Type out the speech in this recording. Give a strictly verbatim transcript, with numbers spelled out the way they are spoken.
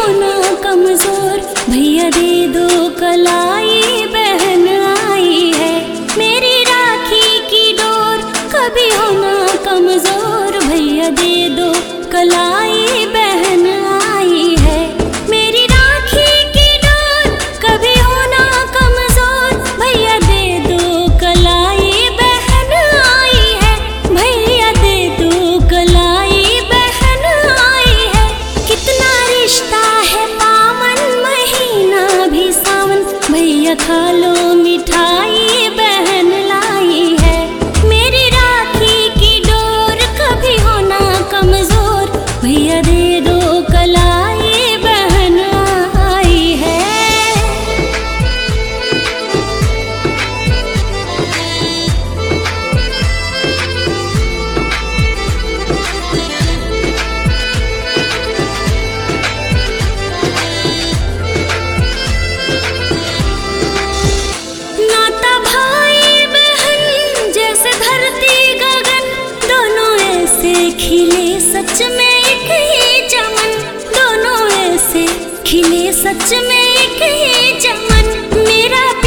हो ना कमजोर, भैया दे दो कलाई बहन आई है। मेरी राखी की डोर कभी हो ना कमजोर, भैया दे दो कलाई बहन आई है। मेरी राखी की डोर कभी हो ना कमजोर, भैया दे दो कलाई बहन आई है। भैया दे दो कलाई बहन आई है। कितना रिश्ता है पावन, महीना भी सावन, भैया खा लो मिठाई बहन लाई है। मेरी राखी की डोर कभी हो ना कमजोर, भैया दे दो कलाई बहन आई है। नाता भाई बहन जैसे धरती गगन, दोनों ऐसे खिले सच में एक ही चमन, दोनों ऐसे खिले सच में एक ही चमन। मेरा